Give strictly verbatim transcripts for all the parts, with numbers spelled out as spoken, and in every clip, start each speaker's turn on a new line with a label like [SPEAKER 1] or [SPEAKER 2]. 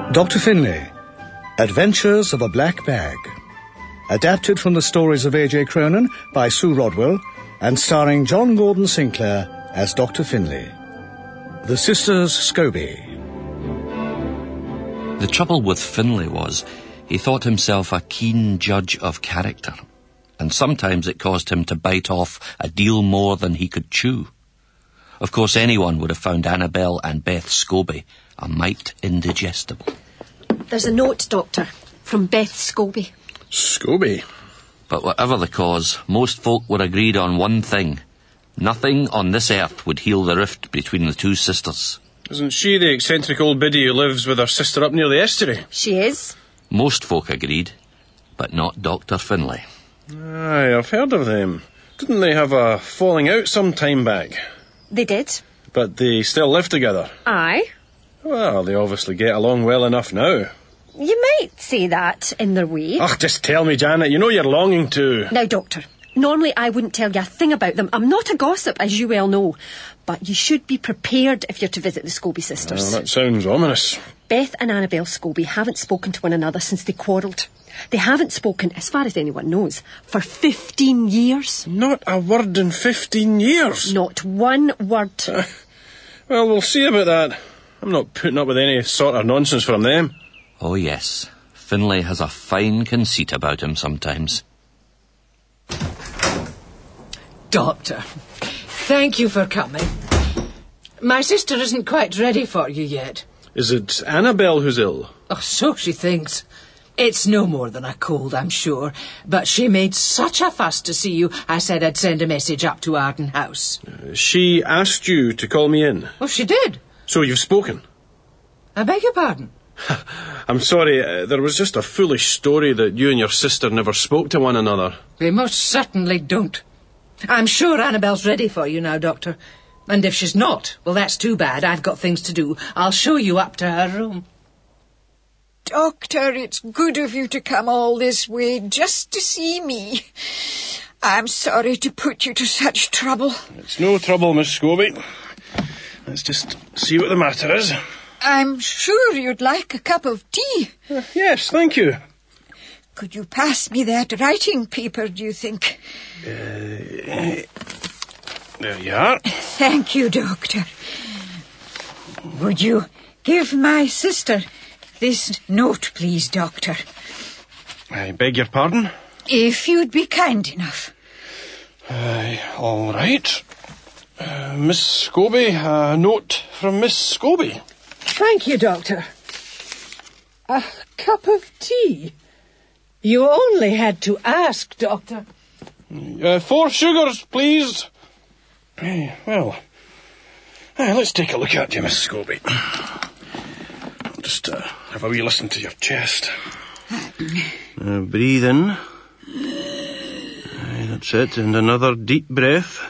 [SPEAKER 1] Doctor Finlay, Adventures of a Black Bag. Adapted from the stories of A J Cronin by Sue Rodwell and starring John Gordon Sinclair as Doctor Finlay. The Sisters Scobie.
[SPEAKER 2] The trouble with Finlay was he thought himself a keen judge of character, and sometimes it caused him to bite off a deal more than he could chew. Of course, anyone would have found Annabel and Beth Scobie a mite indigestible.
[SPEAKER 3] There's a note, Doctor, from Beth Scobie.
[SPEAKER 4] Scobie?
[SPEAKER 2] But whatever the cause, most folk were agreed on one thing. Nothing on this earth would heal the rift between the two sisters.
[SPEAKER 4] Isn't she the eccentric old biddy who lives with her sister up near the estuary?
[SPEAKER 3] She is.
[SPEAKER 2] Most folk agreed, but not Doctor Finlay.
[SPEAKER 4] Aye, I've heard of them. Didn't they have a falling out some time back?
[SPEAKER 3] They did.
[SPEAKER 4] But they still live together?
[SPEAKER 3] Aye.
[SPEAKER 4] Well, they obviously get along well enough now.
[SPEAKER 3] You might say that in their way.
[SPEAKER 4] Ugh, just tell me, Janet. You know you're longing to.
[SPEAKER 3] Now, Doctor, normally I wouldn't tell you a thing about them. I'm not a gossip, as you well know. But you should be prepared if you're to visit the Scobie sisters.
[SPEAKER 4] Oh, that sounds ominous.
[SPEAKER 3] Beth and Annabel Scobie haven't spoken to one another since they quarrelled. They haven't spoken, as far as anyone knows, for fifteen years.
[SPEAKER 4] Not a word in fifteen years?
[SPEAKER 3] Not one word.
[SPEAKER 4] Uh, well, we'll see about that. I'm not putting up with any sort of nonsense from them.
[SPEAKER 2] Oh, yes. Finlay has a fine conceit about him sometimes.
[SPEAKER 5] Doctor, thank you for coming. My sister isn't quite ready for you yet.
[SPEAKER 4] Is it Annabel who's ill?
[SPEAKER 5] Oh, so she thinks. It's no more than a cold, I'm sure. But she made such a fuss to see you, I said I'd send a message up to Arden House.
[SPEAKER 4] Uh, she asked you to call me in?
[SPEAKER 5] Oh, she did.
[SPEAKER 4] So you've spoken?
[SPEAKER 5] I beg your pardon?
[SPEAKER 4] I'm sorry, uh, there was just a foolish story that you and your sister never spoke to one another.
[SPEAKER 5] They most certainly don't. I'm sure Annabel's ready for you now, Doctor. And if she's not, well, that's too bad. I've got things to do. I'll show you up to her room.
[SPEAKER 6] Doctor, it's good of you to come all this way just to see me. I'm sorry to put you to such trouble.
[SPEAKER 4] It's no trouble, Miss Scobie. Let's just see what the matter is.
[SPEAKER 6] I'm sure you'd like a cup of tea.
[SPEAKER 4] Uh, yes, thank you.
[SPEAKER 6] Could you pass me that writing paper, do you think?
[SPEAKER 4] Uh, there you are.
[SPEAKER 6] Thank you, Doctor. Would you give my sister this note, please, Doctor?
[SPEAKER 4] I beg your pardon?
[SPEAKER 6] If you'd be kind enough.
[SPEAKER 4] Uh, all right. Uh, Miss Scobie, a note from Miss Scobie.
[SPEAKER 5] Thank you, Doctor. A cup of tea? You only had to ask, Doctor.
[SPEAKER 4] Uh, four sugars, please. Hey, well, hey, let's take a look at you, Miss Scobie. I'll just uh, have a wee listen to your chest. Uh, breathe in. Aye, that's it, and another deep breath.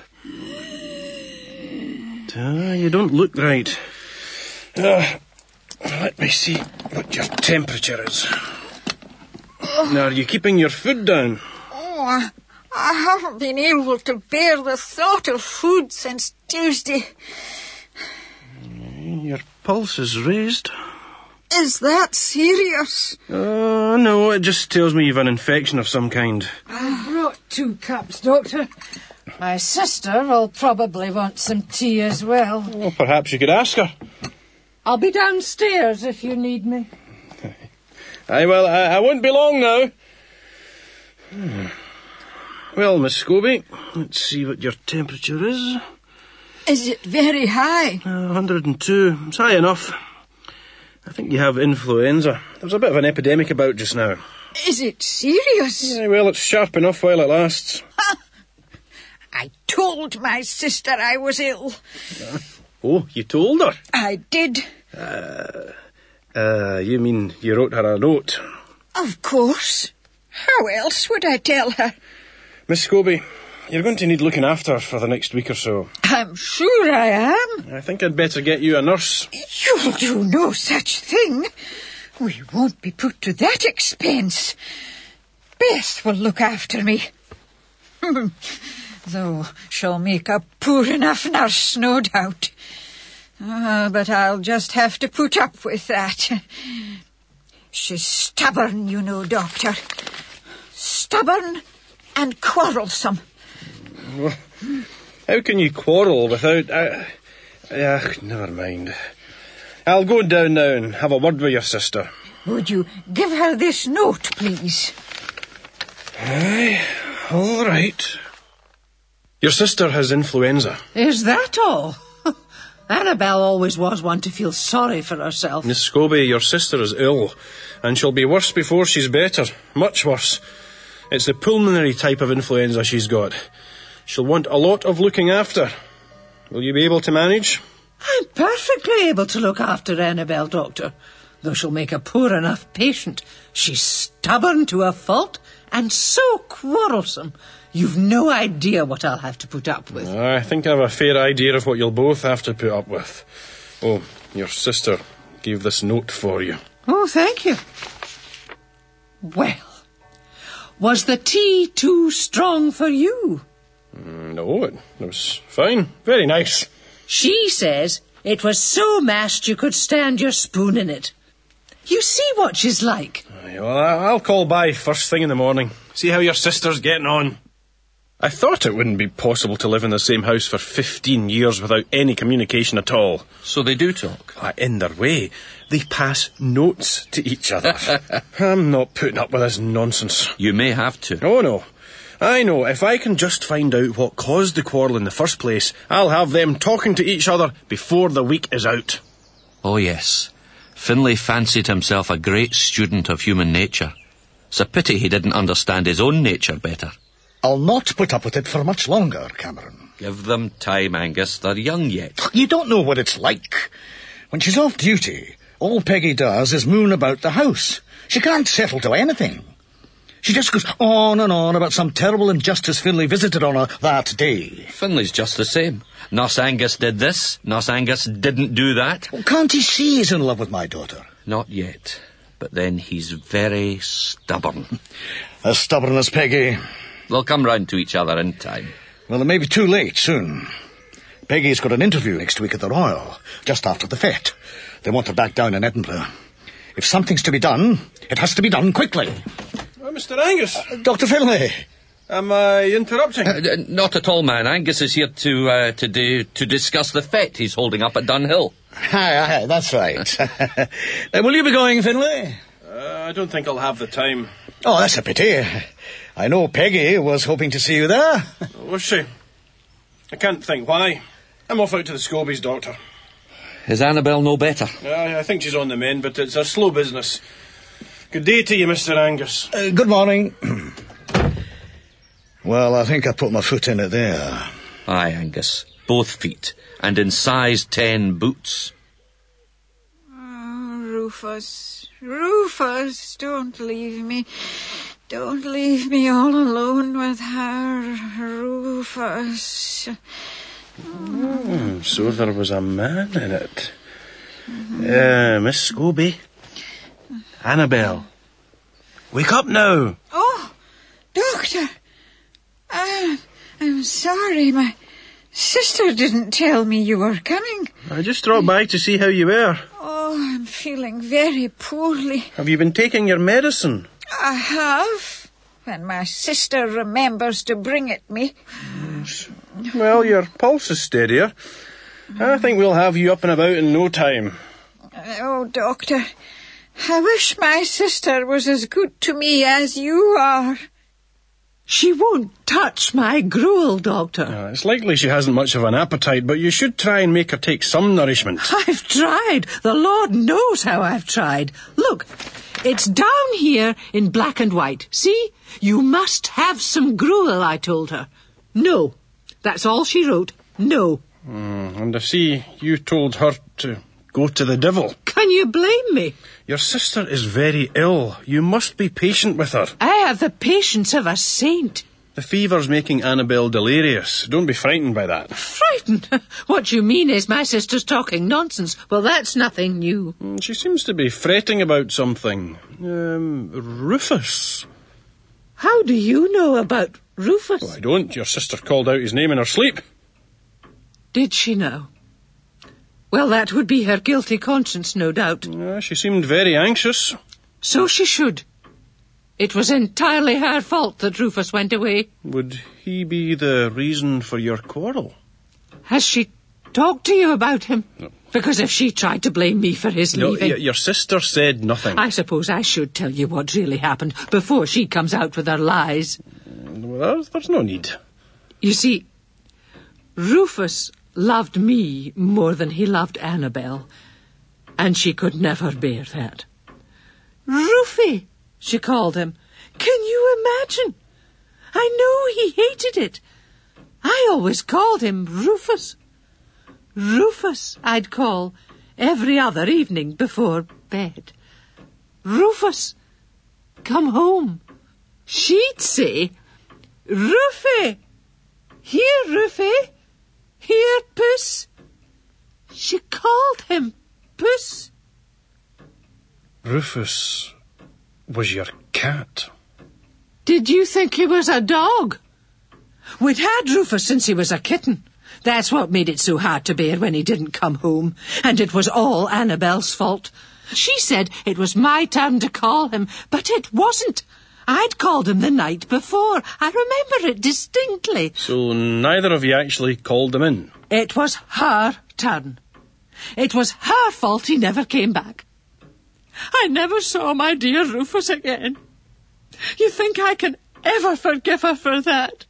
[SPEAKER 4] Uh, you don't look right. Uh, let me see what your temperature is. Now, are you keeping your food down?
[SPEAKER 6] Oh, I haven't been able to bear the thought of food since Tuesday.
[SPEAKER 4] Your pulse is raised.
[SPEAKER 6] Is that serious?
[SPEAKER 4] Oh, uh, no, it just tells me you've an infection of some kind.
[SPEAKER 5] I brought two cups, Doctor. My sister will probably want some tea as well.
[SPEAKER 4] Well, perhaps you could ask her.
[SPEAKER 5] I'll be downstairs if you need me.
[SPEAKER 4] Aye, well, I, I won't be long now. Hmm. Well, Miss Scobie, let's see what your temperature is.
[SPEAKER 6] Is it very high?
[SPEAKER 4] Uh, one hundred and two. It's high enough. I think you have influenza. There's a bit of an epidemic about just now.
[SPEAKER 6] Is it serious?
[SPEAKER 4] Yeah, well, it's sharp enough while it lasts.
[SPEAKER 6] I told my sister I was ill.
[SPEAKER 4] Uh, oh, you told her?
[SPEAKER 6] I did.
[SPEAKER 4] Uh, uh, you mean you wrote her a note?
[SPEAKER 6] Of course. How else would I tell her?
[SPEAKER 4] Miss Scobie, you're going to need looking after for the next week or so.
[SPEAKER 6] I'm sure I am.
[SPEAKER 4] I think I'd better get you a nurse.
[SPEAKER 6] You'll do no such thing. We won't be put to that expense. Beth will look after me. Though she'll make a poor enough nurse, no doubt. Uh, but I'll just have to put up with that. She's stubborn, you know, Doctor. Stubborn and quarrelsome.
[SPEAKER 4] Well, how can you quarrel without... Uh, uh, never mind. I'll go down now and have a word with your sister.
[SPEAKER 6] Would you give her this note, please?
[SPEAKER 4] Aye, all right. Your sister has influenza.
[SPEAKER 5] Is that all? Annabelle always was one to feel sorry for herself.
[SPEAKER 4] Miss Scobie, your sister is ill, and she'll be worse before she's better. Much worse. It's the pulmonary type of influenza she's got. She'll want a lot of looking after. Will you be able to manage?
[SPEAKER 5] I'm perfectly able to look after Annabelle, Doctor. Though she'll make a poor enough patient. She's stubborn to a fault and so quarrelsome. You've no idea what I'll have to put up with.
[SPEAKER 4] I think I have a fair idea of what you'll both have to put up with. Oh, your sister gave this note for you.
[SPEAKER 5] Oh, thank you. Well, was the tea too strong for you?
[SPEAKER 4] Mm, no, it, it was fine. Very nice.
[SPEAKER 5] She says it was so mashed you could stand your spoon in it. You see what she's like.
[SPEAKER 4] Aye, well, I'll call by first thing in the morning. See how your sister's getting on. I thought it wouldn't be possible to live in the same house for fifteen years without any communication at all.
[SPEAKER 2] So they do talk?
[SPEAKER 4] Uh, in their way. They pass notes to each other. I'm not putting up with this nonsense.
[SPEAKER 2] You may have to.
[SPEAKER 4] Oh, no. I know, if I can just find out what caused the quarrel in the first place, I'll have them talking to each other before the week is out.
[SPEAKER 2] Oh, yes. Finlay fancied himself a great student of human nature. It's a pity he didn't understand his own nature better.
[SPEAKER 1] I'll not put up with it for much longer, Cameron.
[SPEAKER 2] Give them time, Angus. They're young yet.
[SPEAKER 1] You don't know what it's like. When she's off duty, all Peggy does is moon about the house. She can't settle to anything. She just goes on and on about some terrible injustice Finlay visited on her that day.
[SPEAKER 2] Finlay's just the same. Nurse Angus did this. Nurse Angus didn't do that.
[SPEAKER 1] Well, can't he see he's in love with my daughter?
[SPEAKER 2] Not yet. But then he's very stubborn.
[SPEAKER 1] As stubborn as Peggy.
[SPEAKER 2] They'll come round to each other in time.
[SPEAKER 1] Well, it may be too late soon. Peggy's got an interview next week at the Royal, just after the fete. They want her back down in Edinburgh. If something's to be done, it has to be done quickly.
[SPEAKER 4] Oh, Mister Angus.
[SPEAKER 1] Uh, Doctor Finlay.
[SPEAKER 4] Am I interrupting?
[SPEAKER 2] Uh, not at all, man. Angus is here to uh, to, do, to discuss the fete he's holding up at Dunhill.
[SPEAKER 1] Aye, aye, that's right. uh, will you be going, Finlay?
[SPEAKER 4] Uh, I don't think I'll have the time.
[SPEAKER 1] Oh, that's a pity. I know Peggy was hoping to see you there.
[SPEAKER 4] Was she? I can't think why. I'm off out to the Scobies, Doctor.
[SPEAKER 2] Is Annabelle no better?
[SPEAKER 4] Uh, I think she's on the mend, but it's a slow business. Good day to you, Mister Angus.
[SPEAKER 1] Uh, good morning. Well, I think I put my foot in it there.
[SPEAKER 2] Aye, Angus. Both feet. And in size ten boots.
[SPEAKER 6] Oh, Rufus, Rufus, don't leave me. Don't leave me all alone with her, Rufus.
[SPEAKER 4] Oh, so there was a man in it. Uh, Miss Scobie. Annabelle. Wake up now.
[SPEAKER 6] Oh, Doctor. Uh, I'm sorry, my sister didn't tell me you were coming.
[SPEAKER 4] I just dropped by to see how you were.
[SPEAKER 6] Oh, I'm feeling very poorly.
[SPEAKER 4] Have you been taking your medicine?
[SPEAKER 6] I have, when my sister remembers to bring it me.
[SPEAKER 4] Well, your pulse is steadier. I think we'll have you up and about in no time.
[SPEAKER 6] Oh, Doctor, I wish my sister was as good to me as you are.
[SPEAKER 5] She won't touch my gruel, Doctor.
[SPEAKER 4] Uh, it's likely she hasn't much of an appetite, but you should try and make her take some nourishment.
[SPEAKER 5] I've tried. The Lord knows how I've tried. Look, it's down here in black and white. See? You must have some gruel, I told her. No. That's all she wrote. No.
[SPEAKER 4] Mm, and I see you told her to go to the devil.
[SPEAKER 5] Can you blame me?
[SPEAKER 4] Your sister is very ill. You must be patient with her.
[SPEAKER 5] I have the patience of a saint.
[SPEAKER 4] The fever's making Annabelle delirious. Don't be frightened by that.
[SPEAKER 5] Frightened? What you mean is my sister's talking nonsense. Well, that's nothing new.
[SPEAKER 4] She seems to be fretting about something. Um, Rufus.
[SPEAKER 5] How do you know about Rufus?
[SPEAKER 4] Well, I don't. Your sister called out his name in her sleep.
[SPEAKER 5] Did she know? Well, that would be her guilty conscience, no doubt.
[SPEAKER 4] Uh, she seemed very anxious.
[SPEAKER 5] So she should. It was entirely her fault that Rufus went away.
[SPEAKER 4] Would he be the reason for your quarrel?
[SPEAKER 5] Has she talked to you about him?
[SPEAKER 4] No.
[SPEAKER 5] Because if she tried to blame me for his
[SPEAKER 4] No,
[SPEAKER 5] leaving...
[SPEAKER 4] y- your sister said nothing.
[SPEAKER 5] I suppose I should tell you what really happened before she comes out with her lies.
[SPEAKER 4] Well, there's, there's no need.
[SPEAKER 5] You see, Rufus loved me more than he loved Annabel, and she could never bear that. Rufy, she called him. Can you imagine? I know he hated it. I always called him Rufus. Rufus, I'd call every other evening before bed. Rufus, come home. She'd say, Rufy, here, Rufy, here, Puss. She called him Puss.
[SPEAKER 4] Rufus was your cat.
[SPEAKER 5] Did you think he was a dog? We'd had Rufus since he was a kitten. That's what made it so hard to bear when he didn't come home. And it was all Annabel's fault. She said it was my turn to call him, but it wasn't. I'd called him the night before. I remember it distinctly.
[SPEAKER 4] So neither of you actually called him in?
[SPEAKER 5] It was her turn. It was her fault he never came back. I never saw my dear Rufus again. You think I can ever forgive her for that?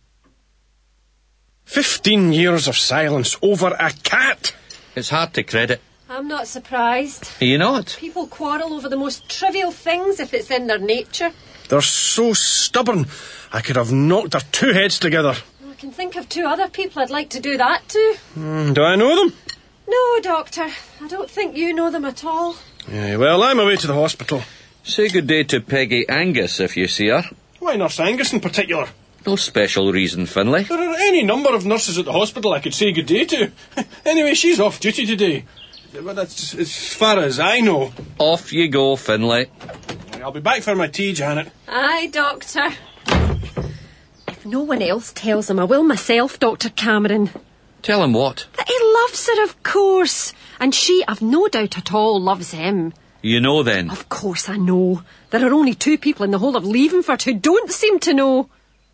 [SPEAKER 4] Fifteen years of silence over a cat!
[SPEAKER 2] It's hard to credit.
[SPEAKER 3] I'm not surprised.
[SPEAKER 2] Are you not?
[SPEAKER 3] People quarrel over the most trivial things if it's in their nature.
[SPEAKER 4] They're so stubborn. I could have knocked their two heads together.
[SPEAKER 3] I can think of two other people I'd like to do that to.
[SPEAKER 4] Mm, do I know them?
[SPEAKER 3] No, Doctor. I don't think you know them at all.
[SPEAKER 4] Yeah, well, I'm away to the hospital.
[SPEAKER 2] Say good day to Peggy Angus if you see her.
[SPEAKER 4] Why Nurse Angus in particular?
[SPEAKER 2] No special reason, Finlay.
[SPEAKER 4] There are any number of nurses at the hospital I could say good day to. Anyway, she's off duty today. But that's as far as I know.
[SPEAKER 2] Off you go, Finlay.
[SPEAKER 4] I'll be back for my tea, Janet.
[SPEAKER 3] Aye, Doctor. If no one else tells him, I will myself, Doctor Cameron.
[SPEAKER 2] Tell him what?
[SPEAKER 3] That he loves her, of course. And she, I've no doubt at all, loves him.
[SPEAKER 2] You know then.
[SPEAKER 3] Of course I know. There are only two people in the whole of Leavenford who don't seem to know.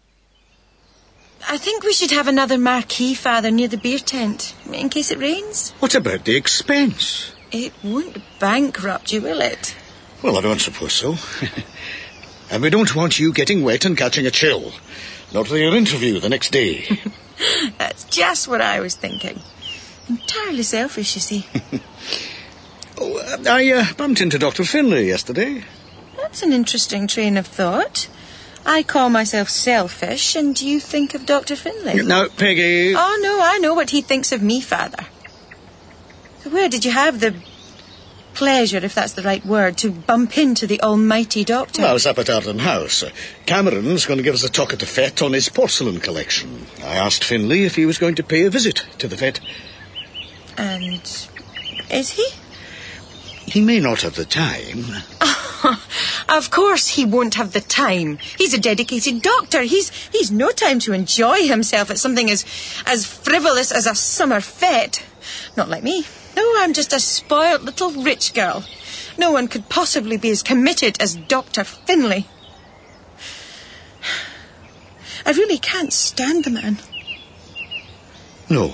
[SPEAKER 7] I think we should have another marquee, Father, near the beer tent, in case it rains.
[SPEAKER 1] What about the expense?
[SPEAKER 7] It won't bankrupt you, will it?
[SPEAKER 1] Well, I don't suppose so. And we don't want you getting wet and catching a chill. Not for your interview the next day.
[SPEAKER 7] That's just what I was thinking. Entirely selfish, you see.
[SPEAKER 1] oh, uh, I uh, bumped into Doctor Finlay yesterday.
[SPEAKER 7] That's an interesting train of thought. I call myself selfish, and you think of Doctor Finlay.
[SPEAKER 1] Now, Peggy...
[SPEAKER 7] Oh, no, I know what he thinks of me, Father. So where did you have the pleasure, if that's the right word, to bump into the almighty doctor?
[SPEAKER 1] Well, I was up at Arden House. Uh, Cameron's going to give us a talk at the Fete on his porcelain collection. I asked Finlay if he was going to pay a visit to the Fete.
[SPEAKER 7] And is he?
[SPEAKER 1] He may not have the time.
[SPEAKER 7] Of course he won't have the time. He's a dedicated doctor. He's he's no time to enjoy himself at something as as frivolous as a summer fete. Not like me. No, I'm just a spoilt little rich girl. No one could possibly be as committed as Doctor Finlay. I really can't stand the man.
[SPEAKER 1] No.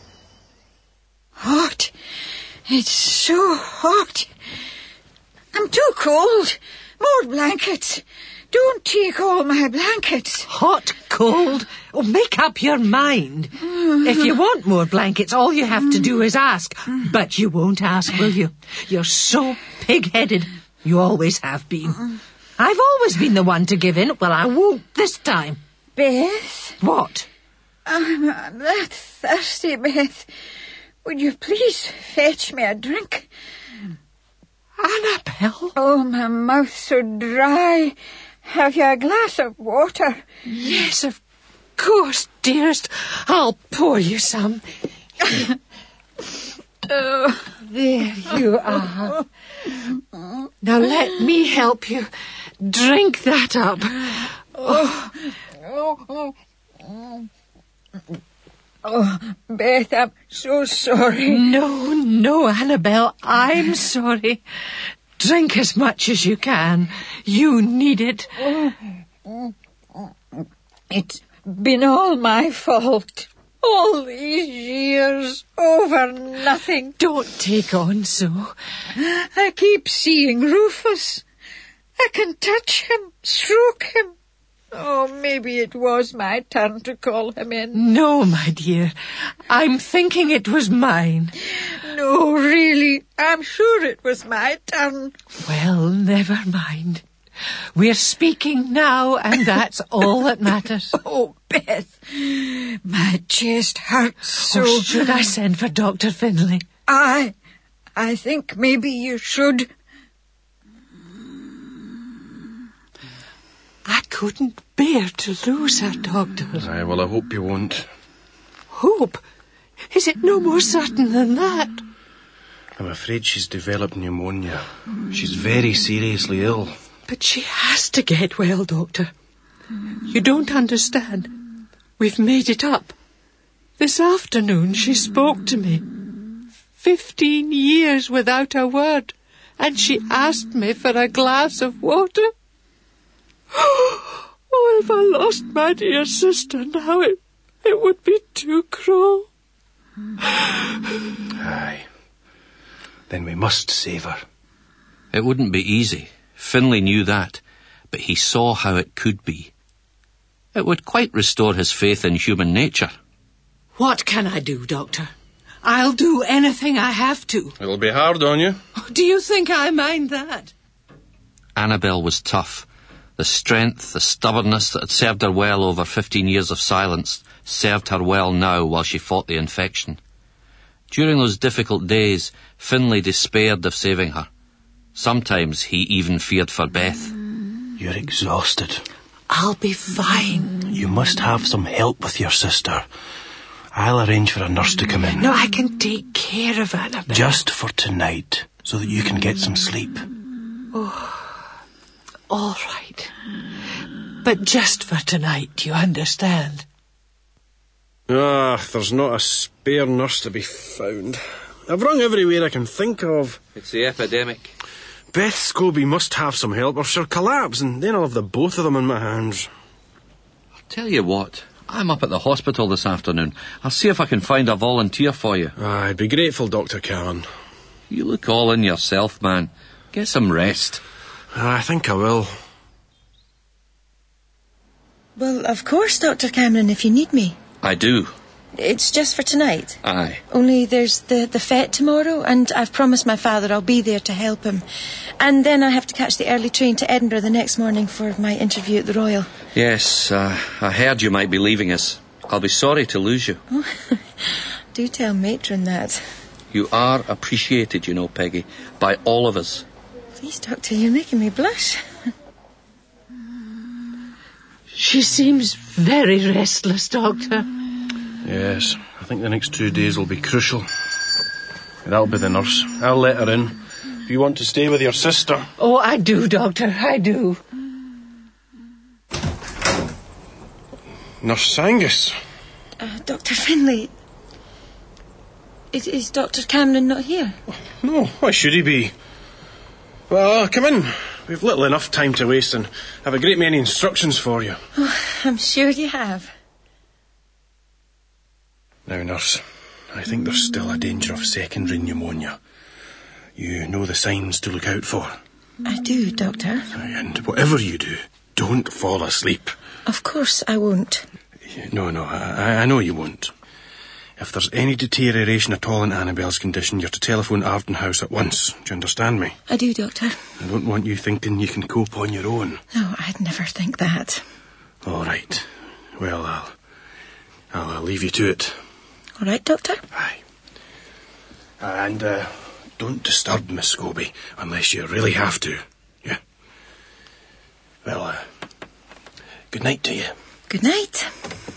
[SPEAKER 6] Hot. It's so hot. I'm too cold. More blankets. Don't take all my blankets.
[SPEAKER 5] Hot, cold. Oh, make up your mind. If you want more blankets, all you have to do is ask. But you won't ask, will you? You're so pig-headed. You always have been. I've always been the one to give in. Well, I won't this time.
[SPEAKER 6] Beth?
[SPEAKER 5] What?
[SPEAKER 6] I'm uh, that thirsty, Beth. Would you please fetch me a drink?
[SPEAKER 5] Annabel?
[SPEAKER 6] Oh, my mouth's so dry. Have you a glass of water?
[SPEAKER 5] Yes, of course, dearest. I'll pour you some.
[SPEAKER 6] Oh.
[SPEAKER 5] There you are. Now let me help you. Drink that up.
[SPEAKER 6] Oh. Oh. Oh. Oh, Beth, I'm so sorry.
[SPEAKER 5] No, no, Annabel, I'm sorry. Drink as much as you can. You need it.
[SPEAKER 6] It's been all my fault. All these years over nothing.
[SPEAKER 5] Don't take on so.
[SPEAKER 6] I keep seeing Rufus. I can touch him, stroke him. Oh, maybe it was my turn to call him in.
[SPEAKER 5] No, my dear. I'm thinking it was mine.
[SPEAKER 6] No, really. I'm sure it was my turn.
[SPEAKER 5] Well, never mind. We're speaking now, and that's all that matters.
[SPEAKER 6] Oh, Beth, my chest hurts so.
[SPEAKER 5] Oh, should I send for Doctor Finlay?
[SPEAKER 6] I, I think maybe you should.
[SPEAKER 5] I couldn't bear to lose her, Doctor.
[SPEAKER 4] Aye, well, I hope you won't.
[SPEAKER 5] Hope? Is it no more certain than that?
[SPEAKER 4] I'm afraid she's developed pneumonia. She's very seriously ill.
[SPEAKER 5] But she has to get well, Doctor. You don't understand. We've made it up. This afternoon she spoke to me. Fifteen years without a word. And she asked me for a glass of water. Oh, if I lost my dear sister now, it, it would be too cruel.
[SPEAKER 4] Aye. Then we must save her.
[SPEAKER 2] It wouldn't be easy. Finlay knew that, but he saw how it could be. It would quite restore his faith in human nature.
[SPEAKER 5] What can I do, Doctor? I'll do anything I have to.
[SPEAKER 4] It'll be hard on you.
[SPEAKER 5] Do you think I mind that?
[SPEAKER 2] Annabel was tough. The strength, the stubbornness that had served her well over fifteen years of silence served her well now while she fought the infection. During those difficult days, Finlay despaired of saving her. Sometimes he even feared for Beth.
[SPEAKER 4] You're exhausted.
[SPEAKER 5] I'll be fine.
[SPEAKER 4] You must have some help with your sister. I'll arrange for a nurse to come in.
[SPEAKER 5] No, I can take care of Annabel.
[SPEAKER 4] Just for tonight, so that you can get some sleep.
[SPEAKER 5] Oh, all right. But just for tonight, you understand?
[SPEAKER 4] Ah, there's not a spare nurse to be found. I've rung everywhere I can think of.
[SPEAKER 2] It's the epidemic.
[SPEAKER 4] Beth Scobie must have some help or she'll collapse, and then I'll have the both of them in my hands.
[SPEAKER 2] I'll tell you what, I'm up at the hospital this afternoon. I'll see if I can find a volunteer for you.
[SPEAKER 4] Ah, I'd be grateful, Doctor Cameron.
[SPEAKER 2] You look all in yourself, man. Get some rest.
[SPEAKER 4] I think I will.
[SPEAKER 7] Well, of course, Doctor Cameron, if you need me.
[SPEAKER 2] I do.
[SPEAKER 7] It's just for tonight.
[SPEAKER 2] Aye.
[SPEAKER 7] Only there's the, the fete tomorrow, and I've promised my father I'll be there to help him. And then I have to catch the early train to Edinburgh the next morning for my interview at the Royal.
[SPEAKER 2] Yes, uh, I heard you might be leaving us. I'll be sorry to lose you.
[SPEAKER 7] Oh, do tell Matron that.
[SPEAKER 2] You are appreciated, you know, Peggy, by all of us.
[SPEAKER 7] Please, Doctor, you're making me blush.
[SPEAKER 5] She seems very restless, Doctor.
[SPEAKER 4] Yes, I think the next two days will be crucial. That'll be the nurse. I'll let her in. If you want to stay with your sister.
[SPEAKER 5] Oh, I do, Doctor, I do.
[SPEAKER 4] Nurse Angus.
[SPEAKER 7] Uh, Doctor Finlay. Is, is Doctor Cameron not here?
[SPEAKER 4] No, why should he be? Well, come in. We've little enough time to waste and have a great many instructions for you.
[SPEAKER 7] Oh, I'm sure you have.
[SPEAKER 4] Now, nurse, I think there's still a danger of secondary pneumonia. You know the signs to look out for.
[SPEAKER 7] I do, Doctor.
[SPEAKER 4] And whatever you do, don't fall asleep.
[SPEAKER 7] Of course I won't.
[SPEAKER 4] No, no, I, I know you won't. If there's any deterioration at all in Annabel's condition, you're to telephone Arden House at once. Do you understand me?
[SPEAKER 7] I do, Doctor.
[SPEAKER 4] I don't want you thinking you can cope on your own.
[SPEAKER 7] No, I'd never think that.
[SPEAKER 4] All right. Well, I'll, I'll, I'll leave you to it.
[SPEAKER 7] All right, Doctor?
[SPEAKER 4] Aye. And uh, don't disturb Miss Scobie unless you really have to. Yeah? Well, uh, good night to you.
[SPEAKER 7] Good night.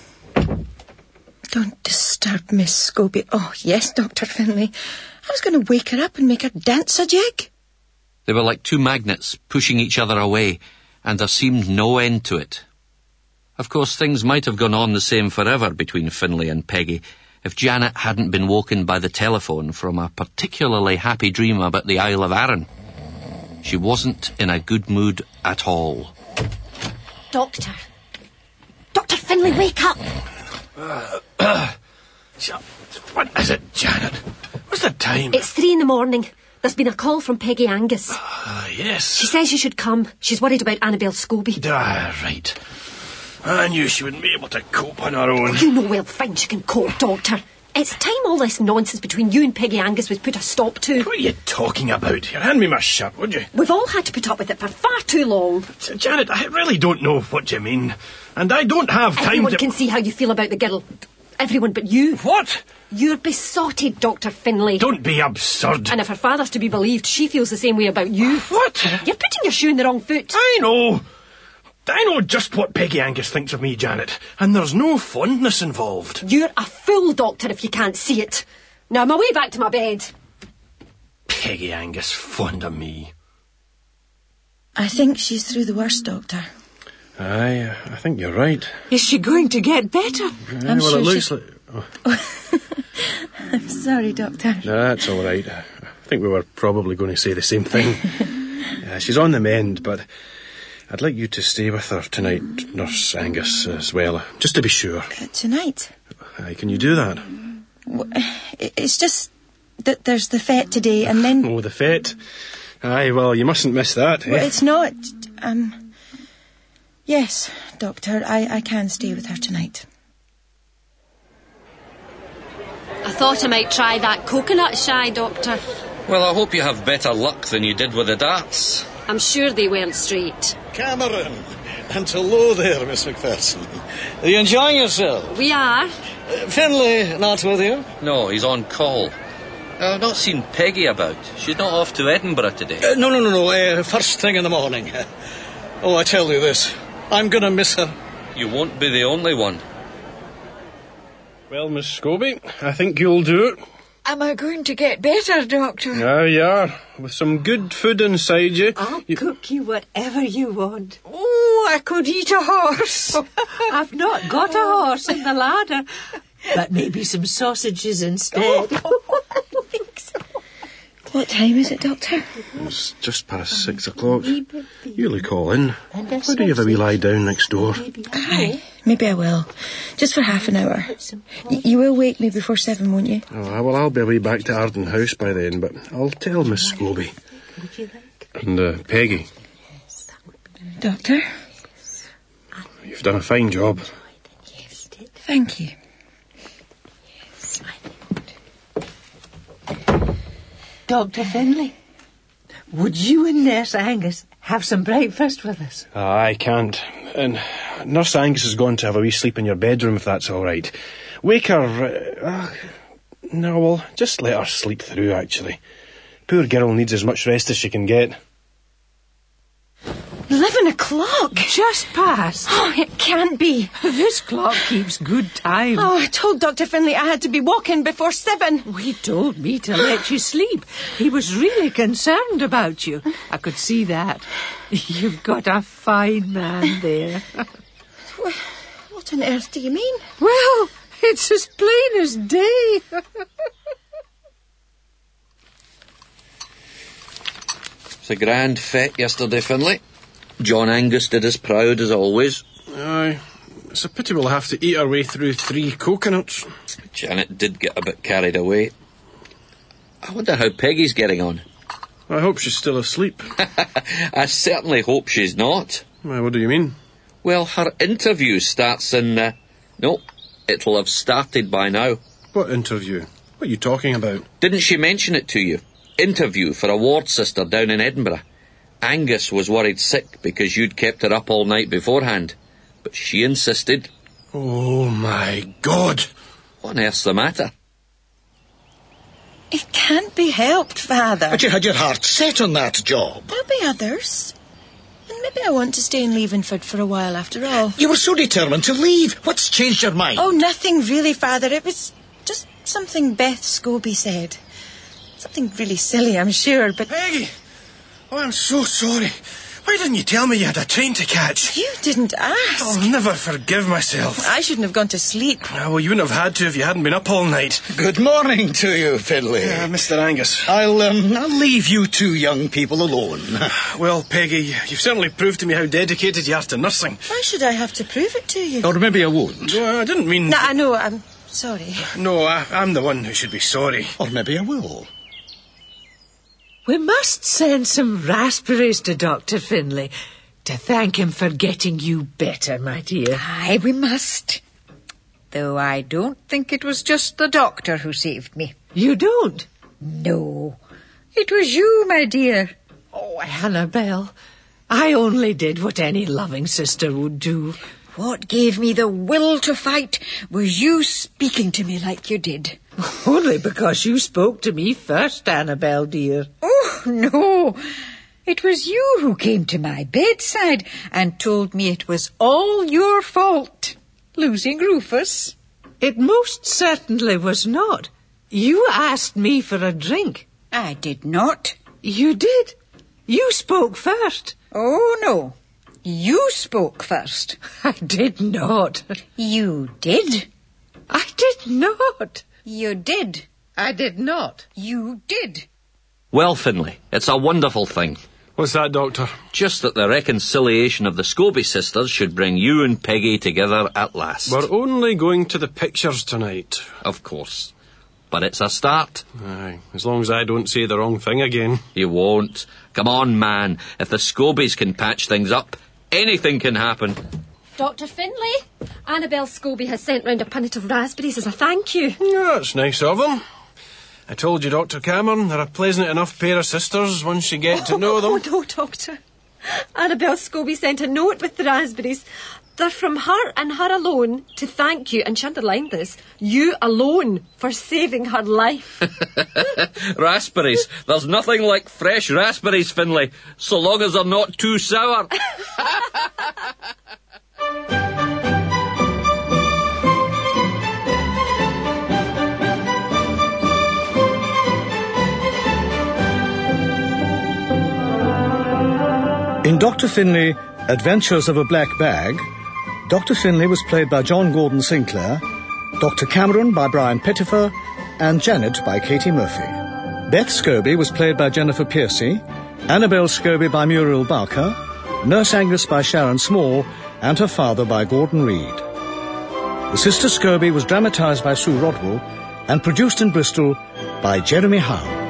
[SPEAKER 7] Don't disturb Miss Scobie. Oh, yes, Doctor Finlay. I was going to wake her up and make her dance a jig.
[SPEAKER 2] They were like two magnets pushing each other away, and there seemed no end to it. Of course, things might have gone on the same forever between Finlay and Peggy if Janet hadn't been woken by the telephone from a particularly happy dream about the Isle of Arran. She wasn't in a good mood at all.
[SPEAKER 3] Doctor. Doctor Finlay, wake up!
[SPEAKER 4] Uh, uh, what is it, Janet? What's the time?
[SPEAKER 3] It's three in the morning. There's been a call from Peggy Angus.
[SPEAKER 4] Ah, uh, yes.
[SPEAKER 3] She says you should come. She's worried about Annabel Scobie.
[SPEAKER 4] Ah, right. I knew she wouldn't be able to cope on her own.
[SPEAKER 3] You know well fine she can cope, Doctor. It's time all this nonsense between you and Peggy Angus was put a stop to.
[SPEAKER 4] What are you talking about? Here, hand me my shirt, would you?
[SPEAKER 3] We've all had to put up with it for far too long.
[SPEAKER 4] So, Janet, I really don't know what you mean. And I don't have time
[SPEAKER 3] Everyone
[SPEAKER 4] to...
[SPEAKER 3] can see how you feel about the girl. Everyone but you.
[SPEAKER 4] What?
[SPEAKER 3] You're besotted, Doctor Finlay.
[SPEAKER 4] Don't be absurd.
[SPEAKER 3] And if her father's to be believed, she feels the same way about you.
[SPEAKER 4] What?
[SPEAKER 3] You're putting your shoe in the wrong foot.
[SPEAKER 4] I know. I know just what Peggy Angus thinks of me, Janet. And there's no fondness involved.
[SPEAKER 3] You're a fool, Doctor, if you can't see it. Now, I'm away back to my bed.
[SPEAKER 4] Peggy Angus fond of me.
[SPEAKER 7] I think she's through the worst, Doctor.
[SPEAKER 4] Aye, I think you're right.
[SPEAKER 5] Is she going to get better?
[SPEAKER 4] Aye,
[SPEAKER 7] I'm
[SPEAKER 4] well,
[SPEAKER 7] sure
[SPEAKER 4] it looks
[SPEAKER 7] she...
[SPEAKER 4] like... Oh.
[SPEAKER 7] I'm sorry, Doctor.
[SPEAKER 4] No, that's all right. I think we were probably going to say the same thing. uh, she's on the mend, but I'd like you to stay with her tonight, Nurse Angus, as well, just to be sure.
[SPEAKER 7] Uh, tonight?
[SPEAKER 4] Aye, can you do that?
[SPEAKER 7] Well, it's just that there's the fete today, and then...
[SPEAKER 4] Oh, the fete? Aye, well, you mustn't miss that, eh?
[SPEAKER 7] Well, it's not... Um... Yes, Doctor, I, I can stay with her tonight.
[SPEAKER 3] I thought I might try that coconut shy, Doctor.
[SPEAKER 2] Well, I hope you have better luck than you did with the darts.
[SPEAKER 3] I'm sure they weren't straight.
[SPEAKER 1] Cameron, and hello there, Miss Macpherson. Are you enjoying yourself?
[SPEAKER 3] We are.
[SPEAKER 1] Uh, Finlay not with you?
[SPEAKER 2] No, he's on call. I've not seen Peggy about. She's not off to Edinburgh today.
[SPEAKER 1] Uh, no, no, no, no. Uh, first thing in the morning. Oh, I tell you this. I'm going to miss her.
[SPEAKER 2] You won't be the only one.
[SPEAKER 4] Well, Miss Scobie, I think you'll do it.
[SPEAKER 6] Am I going to get better, Doctor?
[SPEAKER 4] Yeah, you are. With some good food inside you.
[SPEAKER 5] I'll
[SPEAKER 4] you...
[SPEAKER 5] cook you whatever you want.
[SPEAKER 6] Oh, I could eat a horse.
[SPEAKER 5] I've not got a horse in the larder, but maybe some sausages instead.
[SPEAKER 7] What time is it, Doctor?
[SPEAKER 4] It's just past six o'clock. You look all in. Why don't you have a wee lie down next door?
[SPEAKER 7] Aye, maybe I will. Just for half an hour. Y- you will wake me before seven, won't you?
[SPEAKER 4] Oh, well, I'll be away back to Arden House by then, but I'll tell Miss Scobie. And uh, Peggy.
[SPEAKER 7] Doctor?
[SPEAKER 4] You've done a fine job.
[SPEAKER 7] Thank you.
[SPEAKER 5] Doctor Finlay, would you and Nurse Angus have some breakfast with us?
[SPEAKER 4] Oh, I can't. And Nurse Angus has gone to have a wee sleep in your bedroom, if that's all right. Wake her... Uh, uh, no, well, just let her sleep through, actually. Poor girl needs as much rest as she can get.
[SPEAKER 7] Eleven o'clock?
[SPEAKER 5] Just past.
[SPEAKER 7] Oh, it can't be.
[SPEAKER 5] This clock keeps good time.
[SPEAKER 7] Oh, I told Doctor Finlay I had to be walking before seven.
[SPEAKER 5] He told me to let you sleep. He was really concerned about you. I could see that. You've got a fine man there.
[SPEAKER 7] What on earth do you mean?
[SPEAKER 5] Well, it's as plain as day.
[SPEAKER 2] It's a grand fete yesterday, Finlay. John Angus did as proud as always.
[SPEAKER 4] Aye. It's a pity we'll have to eat our way through three coconuts.
[SPEAKER 2] Janet did get a bit carried away. I wonder how Peggy's getting on.
[SPEAKER 4] I hope she's still asleep.
[SPEAKER 2] I certainly hope she's not.
[SPEAKER 4] Why, what do you mean?
[SPEAKER 2] Well, her interview starts in... Uh, no, it'll have started by now.
[SPEAKER 4] What interview? What are you talking about?
[SPEAKER 2] Didn't she mention it to you? Interview for a ward sister down in Edinburgh. Angus was worried sick because you'd kept her up all night beforehand. But she insisted.
[SPEAKER 4] Oh, my God!
[SPEAKER 2] What on earth's the matter?
[SPEAKER 7] It can't be helped, Father.
[SPEAKER 1] But you had your heart set on that job.
[SPEAKER 7] There'll be others. And maybe I want to stay in Leavenford for a while after all.
[SPEAKER 1] You were so determined to leave. What's changed your mind?
[SPEAKER 7] Oh, nothing really, Father. It was just something Beth Scobie said. Something really silly, I'm sure, but...
[SPEAKER 4] Peggy! Oh, I'm so sorry. Why didn't you tell me you had a train to catch?
[SPEAKER 7] You didn't ask.
[SPEAKER 4] I'll never forgive myself.
[SPEAKER 7] I shouldn't have gone to sleep.
[SPEAKER 4] Ah, well, you wouldn't have had to if you hadn't been up all night.
[SPEAKER 1] Good morning to you, Finlay.
[SPEAKER 4] Uh, Mister Angus.
[SPEAKER 1] I'll, um, I'll leave you two young people alone.
[SPEAKER 4] Well, Peggy, you've certainly proved to me how dedicated you are to nursing.
[SPEAKER 7] Why should I have to prove it to you?
[SPEAKER 1] Or maybe I won't.
[SPEAKER 4] Well, I didn't mean...
[SPEAKER 7] No, I know, I'm sorry.
[SPEAKER 4] No, I, I'm the one who should be sorry.
[SPEAKER 1] Or maybe I will.
[SPEAKER 5] We must send some raspberries to Doctor Finlay to thank him for getting you better, my dear.
[SPEAKER 6] Aye, we must. Though I don't think it was just the doctor who saved me.
[SPEAKER 5] You don't?
[SPEAKER 6] No, it was you, my dear.
[SPEAKER 5] Oh, Annabel, I only did what any loving sister would do.
[SPEAKER 6] What gave me the will to fight was you speaking to me like you did.
[SPEAKER 5] Only because you spoke to me first, Annabel, dear.
[SPEAKER 6] Oh, no. It was you who came to my bedside and told me it was all your fault, losing Rufus.
[SPEAKER 5] It most certainly was not. You asked me for a drink.
[SPEAKER 6] I did not.
[SPEAKER 5] You did. You spoke first.
[SPEAKER 6] Oh, no. You spoke first.
[SPEAKER 5] I did not.
[SPEAKER 6] You did.
[SPEAKER 5] I did not.
[SPEAKER 6] You did.
[SPEAKER 5] I did not.
[SPEAKER 6] You did.
[SPEAKER 2] Well, Finlay, it's a wonderful thing.
[SPEAKER 4] What's that, Doctor?
[SPEAKER 2] Just that the reconciliation of the Scobie sisters should bring you and Peggy together at last.
[SPEAKER 4] We're only going to the pictures tonight.
[SPEAKER 2] Of course. But it's a start.
[SPEAKER 4] Aye, as long as I don't say the wrong thing again.
[SPEAKER 2] You won't. Come on, man. If the Scobies can patch things up, anything can happen.
[SPEAKER 3] Doctor Finlay, Annabel Scobie has sent round a punnet of raspberries as a thank you.
[SPEAKER 4] Yeah, that's nice of them. I told you, Doctor Cameron, they're a pleasant enough pair of sisters once you get to know them.
[SPEAKER 3] Oh, no, Doctor. Annabel Scobie sent a note with the raspberries. They're from her and her alone to thank you, and she underlined this, you alone, for saving her life.
[SPEAKER 2] Raspberries. There's nothing like fresh raspberries, Finlay, so long as they're not too sour.
[SPEAKER 1] In Doctor Finlay, Adventures of a Black Bag, Doctor Finlay was played by John Gordon Sinclair, Doctor Cameron by Brian Pettifer, and Janet by Katie Murphy. Beth Scobie was played by Jennifer Piercy, Annabel Scobie by Muriel Barker, Nurse Angus by Sharon Small, and her father by Gordon Reed. The Sister Scobie was dramatised by Sue Rodwell and produced in Bristol by Jeremy Howe.